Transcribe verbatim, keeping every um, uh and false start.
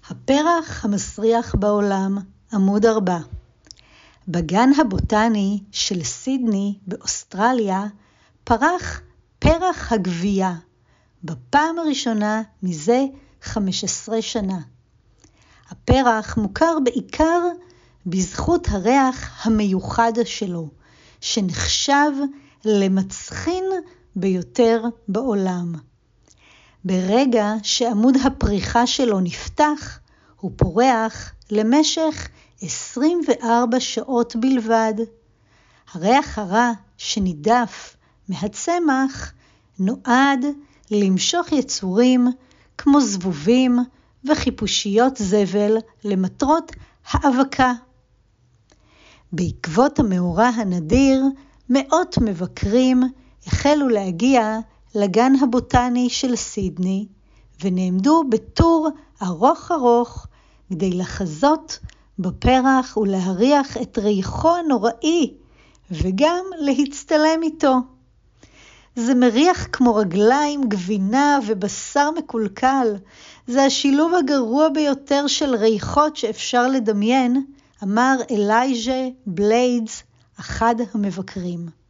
הפרח המסריח בעולם, עמוד ארבע. בגן הבוטני של סידני באוסטרליה פרח פרח הגבייה, בפעם הראשונה מזה חמש עשרה שנה. הפרח מוכר בעיקר בזכות הריח המיוחד שלו, שנחשב למצחין ביותר בעולם. ברגע שעמוד הפריחה שלו נפתח, הוא פורח למשך עשרים וארבע שעות בלבד. הריח הרע שנידף מהצמח נועד למשוך יצורים כמו זבובים וחיפושיות זבל למטרות האבקה. בעקבות המאורע הנדיר, מאות מבקרים החלו להגיע לגן הבוטני של סידני, ונעמדו בטור ארוך ארוך כדי לחזות בפרח ולהריח את ריחו הנוראי, וגם להצטלם איתו. זה מריח כמו רגליים, גבינה ובשר מקולקל. זה השילוב הגרוע ביותר של ריחות שאפשר לדמיין, אמר אלייג'ה בליידס, אחד המבקרים.